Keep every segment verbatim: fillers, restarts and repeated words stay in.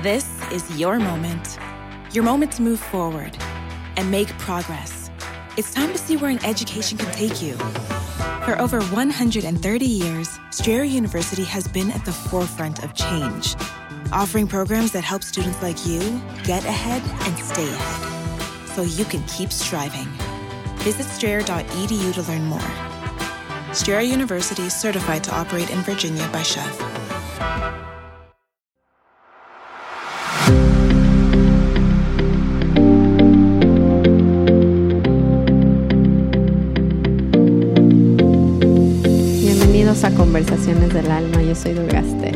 This is your moment. Your moment to move forward and make progress. It's time to see where an education can take you. For over one hundred thirty years, Strayer University has been at the forefront of change, offering programs that help students like you get ahead and stay ahead, so you can keep striving. Visit strayer dot e d u to learn more. Strayer University is certified to operate in Virginia by C H E V. A Conversaciones del Alma, yo soy Durgaste.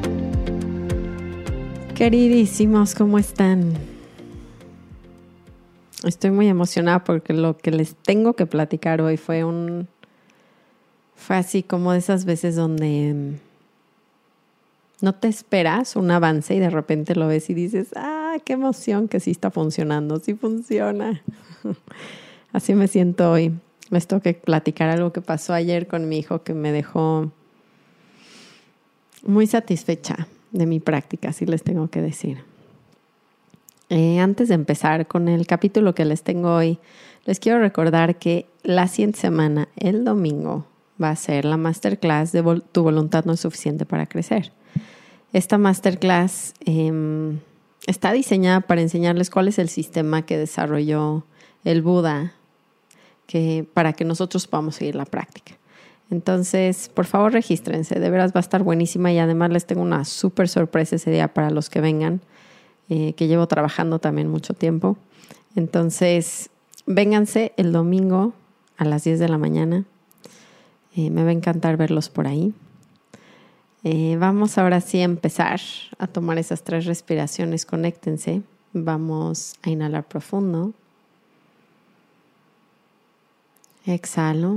Queridísimos, ¿cómo están? Estoy muy emocionada porque lo que les tengo que platicar hoy fue un fue así como de esas veces donde no te esperas un avance y de repente lo ves y dices, ah, qué emoción que sí está funcionando, sí funciona. Así me siento hoy. Les tengo que platicar algo que pasó ayer con mi hijo que me dejó muy satisfecha de mi práctica, así les tengo que decir. Eh, antes de empezar con el capítulo que les tengo hoy, les quiero recordar que la siguiente semana, el domingo, va a ser la masterclass de vol- Tu voluntad no es suficiente para crecer. Esta masterclass eh, está diseñada para enseñarles cuál es el sistema que desarrolló el Buda que, para que nosotros podamos seguir la práctica. Entonces, por favor, regístrense. De veras va a estar buenísima y además les tengo una súper sorpresa ese día para los que vengan, eh, que llevo trabajando también mucho tiempo. Entonces, vénganse el domingo a las diez de la mañana. Eh, me va a encantar verlos por ahí. Eh, vamos ahora sí a empezar a tomar esas tres respiraciones. Conéctense. Vamos a inhalar profundo. Exhalo.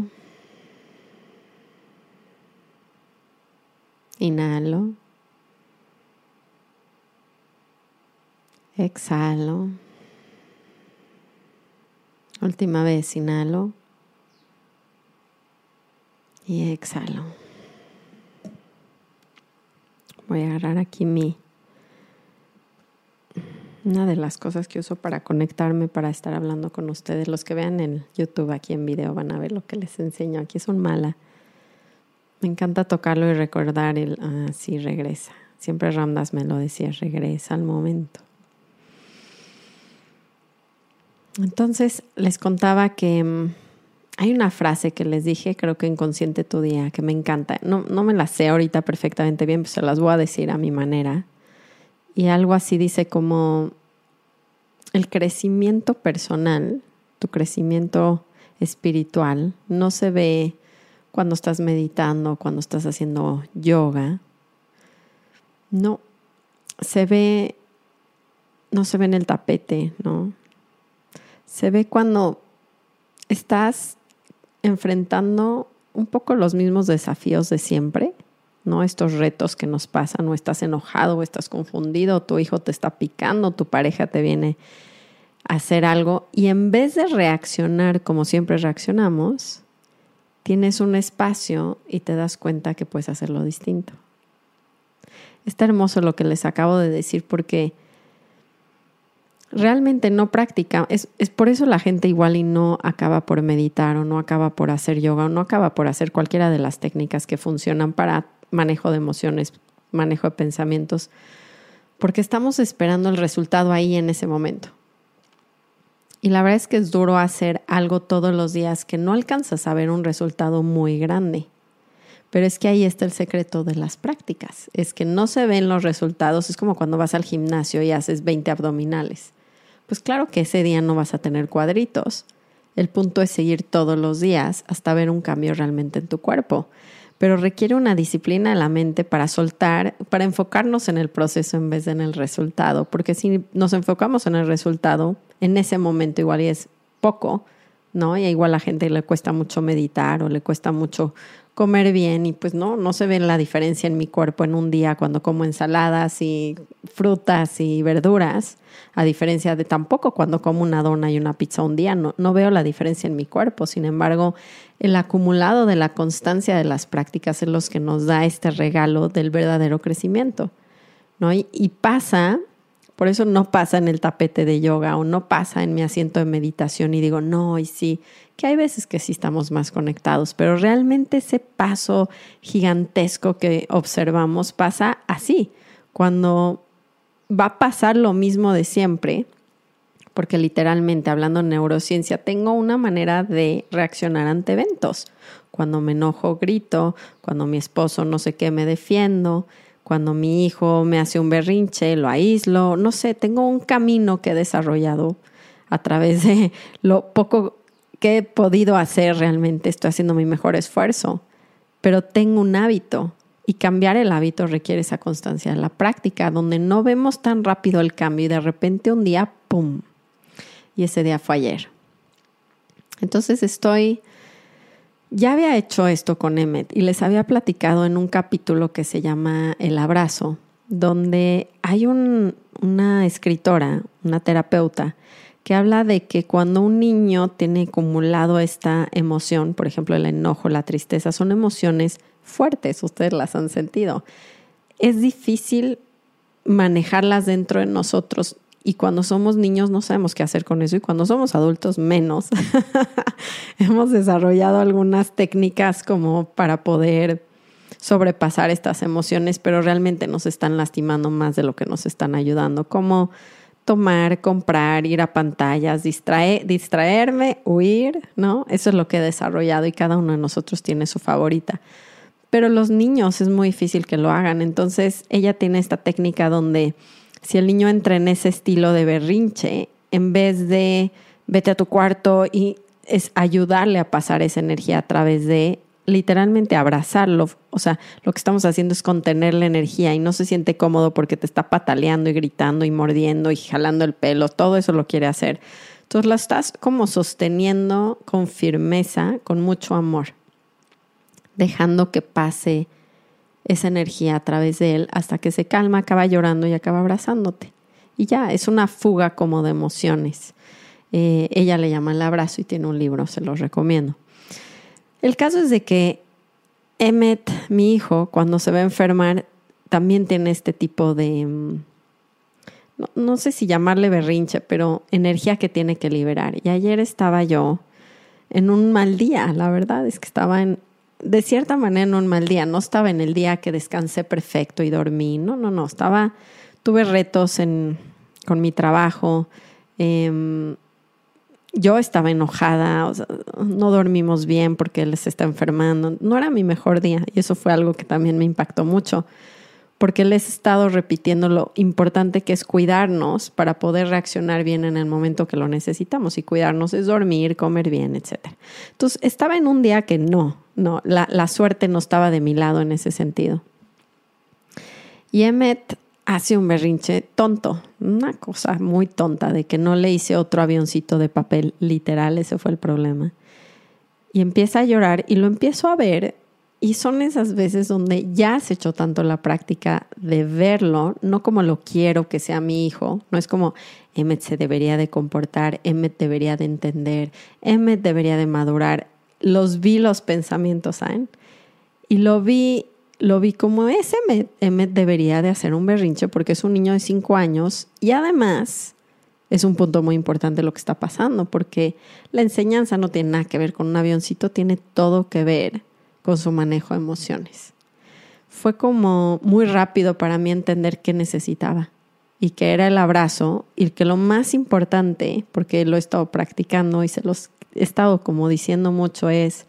Inhalo. Exhalo. Última vez, inhalo. Y exhalo. Voy a agarrar aquí mi... Una de las cosas que uso para conectarme, para estar hablando con ustedes. Los que vean en YouTube aquí en video van a ver lo que les enseño. Aquí es un mala. Me encanta tocarlo y recordar el... Ah, sí, regresa. Siempre Ram Dass me lo decía, regresa al momento. Entonces, les contaba que um, hay una frase que les dije, creo que en Consciente Tu Día, que me encanta. No, no me la sé ahorita perfectamente bien, pues se las voy a decir a mi manera. Y algo así dice como el crecimiento personal, tu crecimiento espiritual, no se ve cuando estás meditando, cuando estás haciendo yoga. No, se ve, no se ve en el tapete, ¿no? Se ve cuando estás enfrentando un poco los mismos desafíos de siempre, ¿no? Estos retos que nos pasan, o estás enojado, o estás confundido, o tu hijo te está picando, tu pareja te viene a hacer algo, y en vez de reaccionar como siempre reaccionamos, tienes un espacio y te das cuenta que puedes hacerlo distinto. Está hermoso lo que les acabo de decir porque realmente no practica. Es, es por eso la gente igual y no acaba por meditar o no acaba por hacer yoga o no acaba por hacer cualquiera de las técnicas que funcionan para manejo de emociones, manejo de pensamientos, porque estamos esperando el resultado ahí en ese momento. Y la verdad es que es duro hacer algo todos los días que no alcanzas a ver un resultado muy grande. Pero es que ahí está el secreto de las prácticas. Es que no se ven los resultados. Es como cuando vas al gimnasio y haces veinte abdominales. Pues claro que ese día no vas a tener cuadritos. El punto es seguir todos los días hasta ver un cambio realmente en tu cuerpo. Pero requiere una disciplina de la mente para soltar, para enfocarnos en el proceso en vez de en el resultado. Porque si nos enfocamos en el resultado, en ese momento igual y es poco, ¿no? Y igual a la gente le cuesta mucho meditar o le cuesta mucho comer bien y pues no, no se ve la diferencia en mi cuerpo en un día cuando como ensaladas y frutas y verduras, a diferencia de tampoco cuando como una dona y una pizza un día, no, no veo la diferencia en mi cuerpo. Sin embargo, el acumulado de la constancia de las prácticas es lo que nos da este regalo del verdadero crecimiento, ¿no? Y, y pasa Por eso no pasa en el tapete de yoga o no pasa en mi asiento de meditación y digo, no, y sí, que hay veces que sí estamos más conectados, pero realmente ese paso gigantesco que observamos pasa así, cuando va a pasar lo mismo de siempre, porque literalmente hablando de neurociencia, tengo una manera de reaccionar ante eventos. Cuando me enojo, grito, cuando mi esposo no sé qué, me defiendo, cuando mi hijo me hace un berrinche, lo aíslo, no sé, tengo un camino que he desarrollado a través de lo poco que he podido hacer realmente. Estoy haciendo mi mejor esfuerzo, pero tengo un hábito y cambiar el hábito requiere esa constancia de la práctica, donde no vemos tan rápido el cambio y de repente un día, ¡pum! Y ese día fue ayer. Entonces estoy... Ya había hecho esto con Emmet y les había platicado en un capítulo que se llama El Abrazo, donde hay un, una escritora, una terapeuta, que habla de que cuando un niño tiene acumulado esta emoción, por ejemplo el enojo, la tristeza, son emociones fuertes, ustedes las han sentido. Es difícil manejarlas dentro de nosotros. Y cuando somos niños no sabemos qué hacer con eso y cuando somos adultos menos. Hemos desarrollado algunas técnicas como para poder sobrepasar estas emociones, pero realmente nos están lastimando más de lo que nos están ayudando. Como tomar, comprar, ir a pantallas, distraer, distraerme, huir, ¿no? Eso es lo que he desarrollado y cada uno de nosotros tiene su favorita. Pero los niños es muy difícil que lo hagan. Entonces ella tiene esta técnica donde si el niño entra en ese estilo de berrinche, en vez de vete a tu cuarto y es ayudarle a pasar esa energía a través de literalmente abrazarlo. O sea, lo que estamos haciendo es contener la energía y no se siente cómodo porque te está pataleando y gritando y mordiendo y jalando el pelo. Todo eso lo quiere hacer. Entonces lo estás como sosteniendo con firmeza, con mucho amor, dejando que pase esa energía a través de él hasta que se calma, acaba llorando y acaba abrazándote. Y ya, es una fuga como de emociones. Eh, ella le llama El Abrazo y tiene un libro, se los recomiendo. El caso es de que Emmet, mi hijo, cuando se va a enfermar, también tiene este tipo de, no, no sé si llamarle berrinche, pero energía que tiene que liberar. Y ayer estaba yo en un mal día, la verdad es que estaba en de cierta manera en un mal día. No estaba en el día que descansé perfecto y dormí. No, no, no. Estaba, tuve retos en, con mi trabajo. Eh, yo estaba enojada. O sea, no dormimos bien porque él se está enfermando. No era mi mejor día. Y eso fue algo que también me impactó mucho. Porque les he estado repitiendo lo importante que es cuidarnos para poder reaccionar bien en el momento que lo necesitamos. Y cuidarnos es dormir, comer bien, etcétera. Entonces, estaba en un día que no, no, la, la suerte no estaba de mi lado en ese sentido. Y Emmet hace un berrinche tonto, una cosa muy tonta, de que no le hice otro avioncito de papel, literal, ese fue el problema. Y empieza a llorar y lo empiezo a ver. Y son esas veces donde ya has hecho tanto la práctica de verlo, no como lo quiero que sea mi hijo. No es como Emmet se debería de comportar, Emmet debería de entender, Emmet debería de madurar. Los vi los pensamientos, ¿saben? Y lo vi, lo vi como ese Emmet. Emmet debería de hacer un berrinche porque es un niño de cinco años y además es un punto muy importante lo que está pasando porque la enseñanza no tiene nada que ver con un avioncito, tiene todo que ver con su manejo de emociones. Fue como muy rápido para mí entender qué necesitaba y que era el abrazo y que lo más importante, porque lo he estado practicando y se los he estado como diciendo mucho, es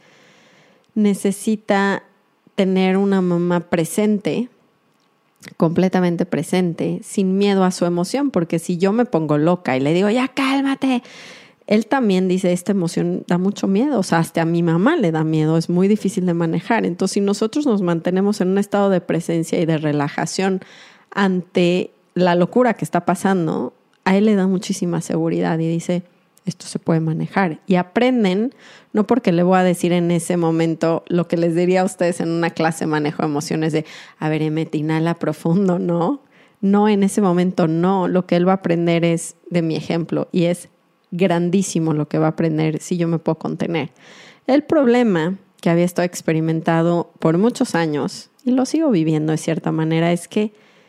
necesita tener una mamá presente, completamente presente, sin miedo a su emoción, porque si yo me pongo loca y le digo, ya cálmate, él también dice, esta emoción da mucho miedo, o sea, hasta a mi mamá le da miedo, es muy difícil de manejar. Entonces, si nosotros nos mantenemos en un estado de presencia y de relajación ante la locura que está pasando, a él le da muchísima seguridad y dice, esto se puede manejar. Y aprenden, no porque le voy a decir en ese momento lo que les diría a ustedes en una clase de manejo de emociones de, a ver, Emmet, inhala profundo, no. No, en ese momento no. Lo que él va a aprender es de mi ejemplo y es grandísimo lo que va a aprender si yo me puedo contener. El problema que había estado experimentado por muchos años, y lo sigo viviendo de cierta manera, es que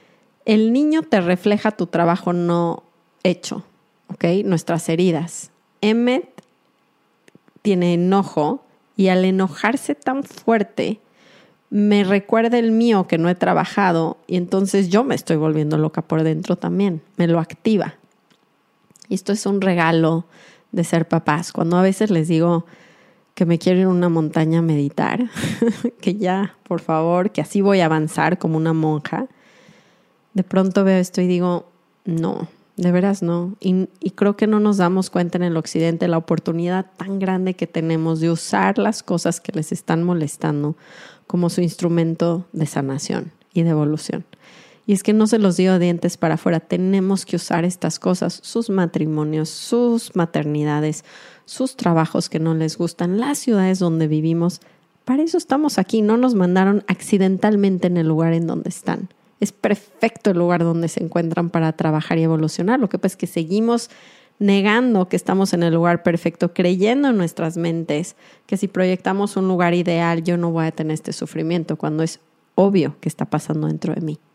el niño te refleja tu trabajo no hecho, ¿ok? Nuestras heridas. Emmet tiene enojo y al enojarse tan fuerte me recuerda el mío que no he trabajado y entonces yo me estoy volviendo loca por dentro también, me lo activa. Y esto es un regalo de ser papás. Cuando a veces les digo que me quiero ir a una montaña a meditar, que ya, por favor, que así voy a avanzar como una monja, de pronto veo esto y digo, no, de veras no. Y, y creo que no nos damos cuenta en el occidente la oportunidad tan grande que tenemos de usar las cosas que les están molestando como su instrumento de sanación y de evolución. Y es que no se los digo de dientes para afuera, tenemos que usar estas cosas, sus matrimonios, sus maternidades, sus trabajos que no les gustan, las ciudades donde vivimos. Para eso estamos aquí, no nos mandaron accidentalmente en el lugar en donde están. Es perfecto el lugar donde se encuentran para trabajar y evolucionar. Lo que pasa es que seguimos negando que estamos en el lugar perfecto, creyendo en nuestras mentes que si proyectamos un lugar ideal yo no voy a tener este sufrimiento, cuando es obvio que está pasando dentro de mí.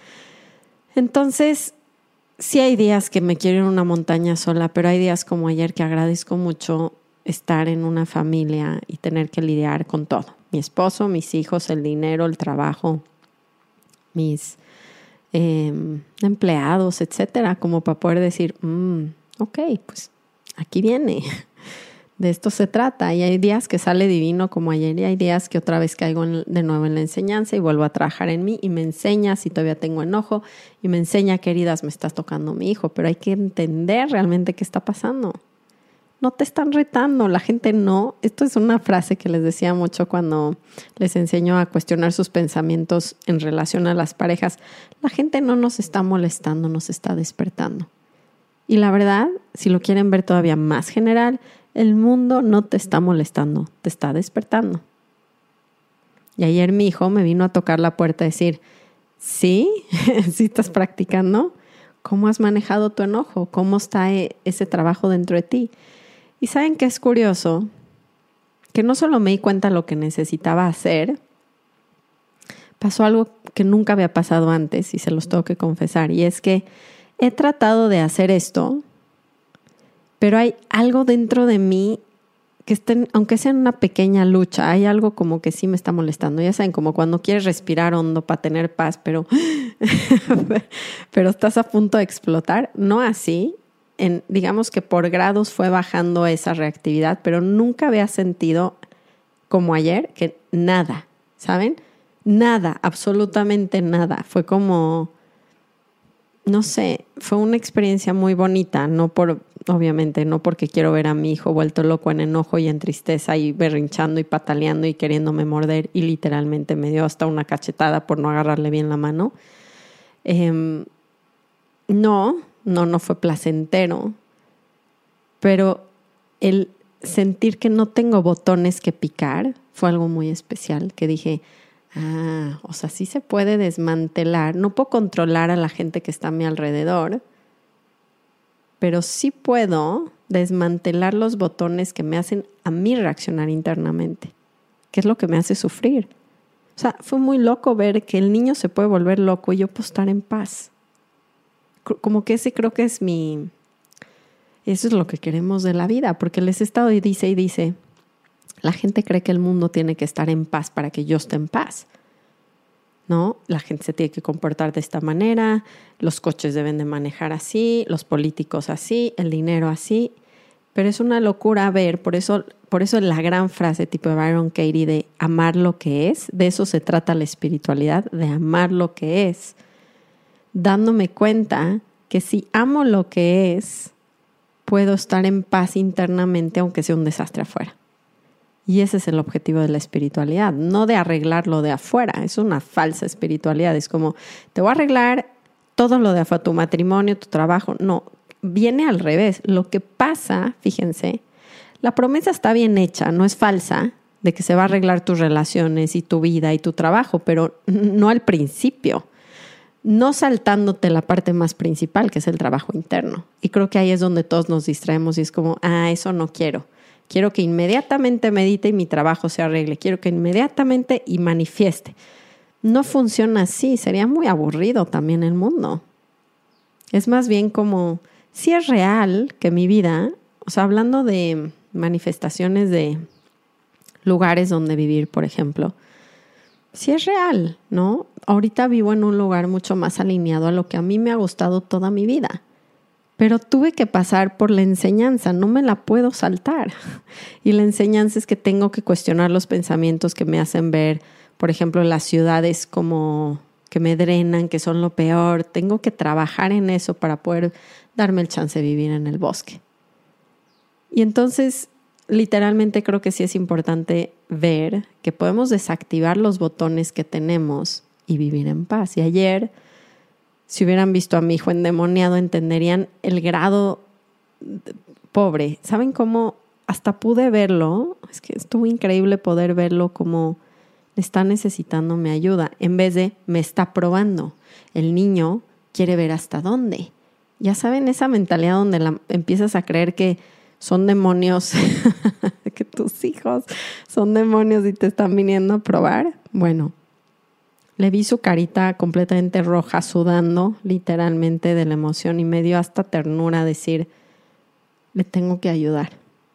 Entonces, sí hay días que me quiero ir a una montaña sola, pero hay días como ayer que agradezco mucho estar en una familia y tener que lidiar con todo. Mi esposo, mis hijos, el dinero, el trabajo, mis eh, empleados, etcétera, como para poder decir, mmm, ok, pues aquí viene, de esto se trata. Y hay días que sale divino como ayer y hay días que otra vez caigo en, de nuevo en la enseñanza y vuelvo a trabajar en mí y me enseña si todavía tengo enojo y me enseña qué heridas me está tocando mi hijo, pero hay que entender realmente qué está pasando. No te están retando, la gente no. Esto es una frase que les decía mucho cuando les enseño a cuestionar sus pensamientos en relación a las parejas. La gente no nos está molestando, nos está despertando. Y la verdad, si lo quieren ver todavía más general, el mundo no te está molestando, te está despertando. Y ayer mi hijo me vino a tocar la puerta a decir, ¿sí? ¿Sí estás practicando? ¿Cómo has manejado tu enojo? ¿Cómo está ese trabajo dentro de ti? Y ¿saben qué es curioso? Que no solo me di cuenta de lo que necesitaba hacer, pasó algo que nunca había pasado antes y se los tengo que confesar. Y es que he tratado de hacer esto, pero hay algo dentro de mí que estén, aunque sea en una pequeña lucha, hay algo como que sí me está molestando. Ya saben, como cuando quieres respirar hondo para tener paz, pero, pero estás a punto de explotar. No así. En, digamos que por grados fue bajando esa reactividad, pero nunca había sentido como ayer que nada, ¿saben? Nada, absolutamente nada. Fue como, no sé, fue una experiencia muy bonita, no por, obviamente, no porque quiero ver a mi hijo vuelto loco en enojo y en tristeza y berrinchando y pataleando y queriéndome morder y literalmente me dio hasta una cachetada por no agarrarle bien la mano. Eh, no, no, no fue placentero, pero el sentir que no tengo botones que picar fue algo muy especial, que dije, ah, o sea, sí se puede desmantelar. No puedo controlar a la gente que está a mi alrededor, pero sí puedo desmantelar los botones que me hacen a mí reaccionar internamente, que es lo que me hace sufrir. O sea, fue muy loco ver que el niño se puede volver loco y yo puedo estar en paz. Como que ese creo que es mi... Eso es lo que queremos de la vida, porque les he estado y dice y dice, la gente cree que el mundo tiene que estar en paz para que yo esté en paz, ¿no? La gente se tiene que comportar de esta manera, los coches deben de manejar así, los políticos así, el dinero así, pero es una locura ver, por eso, por eso la gran frase tipo de Byron Katie de amar lo que es, de eso se trata la espiritualidad, de amar lo que es, dándome cuenta que si amo lo que es, puedo estar en paz internamente aunque sea un desastre afuera. Y ese es el objetivo de la espiritualidad, no de arreglar lo de afuera. Es una falsa espiritualidad. Es como, te voy a arreglar todo lo de afuera, tu matrimonio, tu trabajo. No, viene al revés. Lo que pasa, fíjense, la promesa está bien hecha, no es falsa, de que se va a arreglar tus relaciones y tu vida y tu trabajo, pero no al principio. No saltándote la parte más principal, que es el trabajo interno. Y creo que ahí es donde todos nos distraemos y es como, ah, eso no quiero. Quiero que inmediatamente medite y mi trabajo se arregle. Quiero que inmediatamente y manifieste. no funciona así, sería muy aburrido también el mundo. Es más bien como, si es real que mi vida, o sea, hablando de manifestaciones de lugares donde vivir, por ejemplo, si es real, ¿no? Ahorita vivo en un lugar mucho más alineado a lo que a mí me ha gustado toda mi vida. Pero tuve que pasar por la enseñanza, no me la puedo saltar. Y la enseñanza es que tengo que cuestionar los pensamientos que me hacen ver, por ejemplo, las ciudades como que me drenan, que son lo peor. Tengo que trabajar en eso para poder darme el chance de vivir en el bosque. Y entonces, literalmente creo que sí es importante ver que podemos desactivar los botones que tenemos y vivir en paz. Y ayer, si hubieran visto a mi hijo endemoniado, entenderían el grado pobre. ¿Saben cómo? Hasta pude verlo. Es que estuvo increíble poder verlo como está necesitando mi ayuda. En vez de me está probando. El niño quiere ver hasta dónde. Ya saben, esa mentalidad donde la, empiezas a creer que son demonios, que tus hijos son demonios y te están viniendo a probar. Bueno, le vi su carita completamente roja, sudando literalmente de la emoción, y me dio hasta ternura decir, le tengo que ayudar.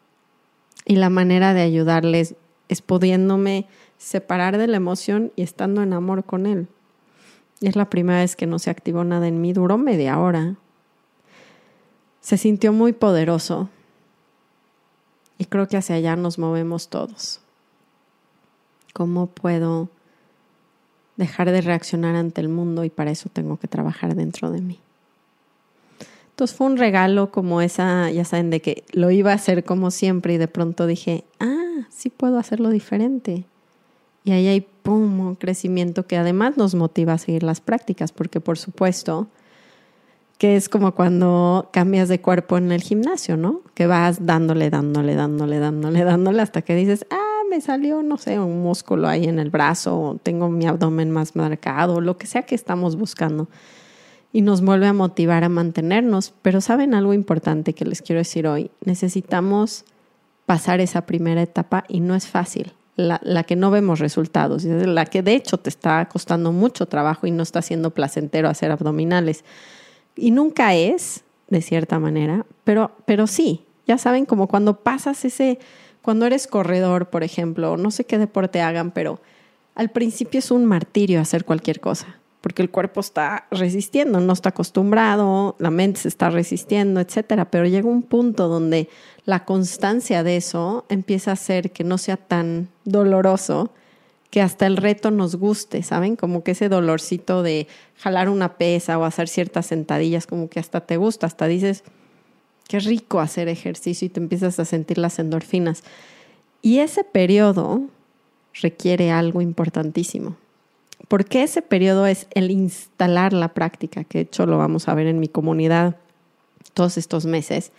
Y la manera de ayudarles es pudiéndome separar de la emoción y estando en amor con él. Y es la primera vez que no se activó nada en mí, duró media hora. Se sintió muy poderoso. Y creo que hacia allá nos movemos todos. ¿Cómo puedo dejar de reaccionar ante el mundo? Y para eso tengo que trabajar dentro de mí. Entonces fue un regalo como esa, ya saben, de que lo iba a hacer como siempre y de pronto dije, ah, sí puedo hacerlo diferente. Y ahí hay, pum, un crecimiento que además nos motiva a seguir las prácticas, porque por supuesto que es como cuando cambias de cuerpo en el gimnasio, ¿no? Que vas dándole, dándole, dándole, dándole, dándole hasta que dices, ah, me salió, no sé, un músculo ahí en el brazo, o tengo mi abdomen más marcado, lo que sea que estamos buscando. Y nos vuelve a motivar a mantenernos. Pero ¿saben algo importante que les quiero decir hoy? Necesitamos pasar esa primera etapa y no es fácil. La, la que no vemos resultados, la que de hecho te está costando mucho trabajo y no está siendo placentero hacer abdominales. Y nunca es, de cierta manera, pero, pero sí, ya saben, como cuando pasas ese, cuando eres corredor, por ejemplo, no sé qué deporte hagan, pero al principio es un martirio hacer cualquier cosa, porque el cuerpo está resistiendo, no está acostumbrado, la mente se está resistiendo, etcétera. Pero llega un punto donde la constancia de eso empieza a hacer que no sea tan doloroso, que hasta el reto nos guste, ¿saben? Como que ese dolorcito de jalar una pesa o hacer ciertas sentadillas, como que hasta te gusta, hasta dices, qué rico hacer ejercicio, y te empiezas a sentir las endorfinas. Y ese periodo requiere algo importantísimo, porque ese periodo es el instalar la práctica, que de hecho lo vamos a ver en mi comunidad todos estos meses.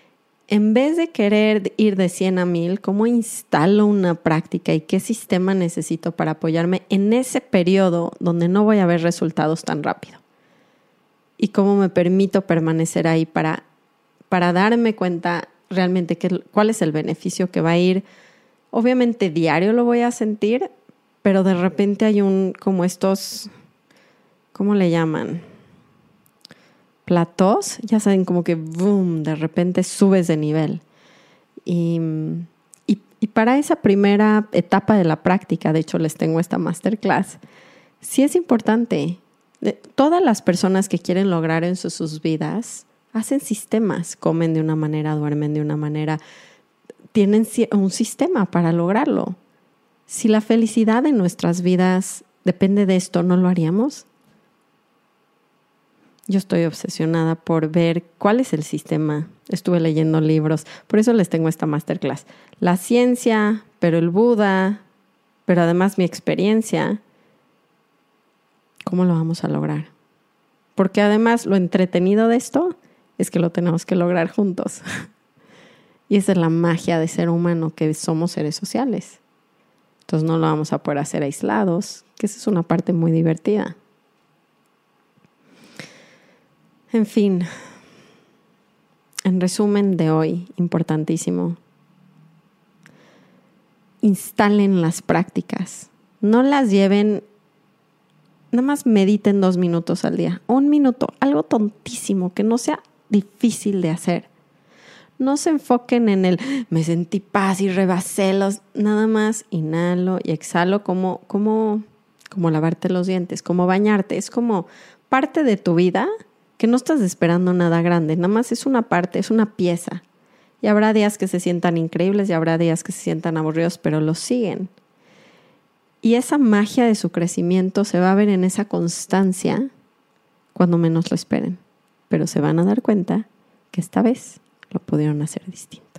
En vez de querer ir de cien a mil, ¿cómo instalo una práctica y qué sistema necesito para apoyarme en ese periodo donde no voy a ver resultados tan rápido? Y cómo me permito permanecer ahí para, para darme cuenta realmente que, cuál es el beneficio que va a ir. Obviamente diario lo voy a sentir, pero de repente hay un, como estos, ¿cómo le llaman? Platós, ya saben, como que boom, de repente subes de nivel. Y, y, y para esa primera etapa de la práctica, de hecho les tengo esta masterclass, sí es importante. Todas las personas que quieren lograr en sus, sus vidas hacen sistemas, comen de una manera, duermen de una manera, tienen un sistema para lograrlo. Si la felicidad de nuestras vidas depende de esto, ¿no lo haríamos? Yo estoy obsesionada por ver cuál es el sistema. Estuve leyendo libros, por eso les tengo esta masterclass. La ciencia, pero el Buda, pero además mi experiencia. ¿Cómo lo vamos a lograr? Porque además lo entretenido de esto es que lo tenemos que lograr juntos. Y esa es la magia de ser humano, que somos seres sociales. Entonces no lo vamos a poder hacer aislados, que esa es una parte muy divertida. En fin, en resumen de hoy, importantísimo, instalen las prácticas, no las lleven nada más mediten dos minutos al día. Un minuto, algo tontísimo, que no sea difícil de hacer. No se enfoquen en el me sentí paz y rebasé los. Nada más inhalo y exhalo como, como, como lavarte los dientes, como bañarte. Es como parte de tu vida que no estás esperando nada grande. Nada más es una parte, es una pieza. Y habrá días que se sientan increíbles y habrá días que se sientan aburridos, pero los siguen. Y esa magia de su crecimiento se va a ver en esa constancia cuando menos lo esperen. Pero se van a dar cuenta que esta vez lo pudieron hacer distinto.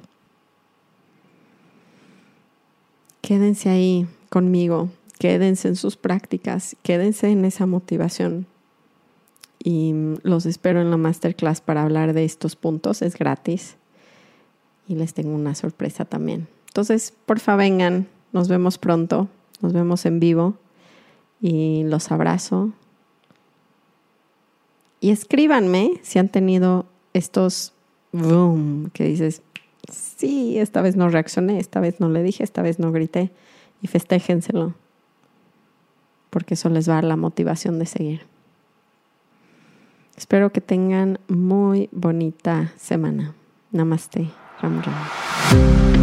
Quédense ahí conmigo, quédense en sus prácticas, quédense en esa motivación. Y los espero en la masterclass para hablar de estos puntos. Es gratis. Y les tengo una sorpresa también. Entonces, porfa, vengan. Nos vemos pronto. Nos vemos en vivo. Y los abrazo. Y escríbanme si han tenido estos boom que dices, sí, esta vez no reaccioné, esta vez no le dije, esta vez no grité. Y festéjenselo. Porque eso les va a dar la motivación de seguir. Espero que tengan muy bonita semana. Namaste. Ram Ram.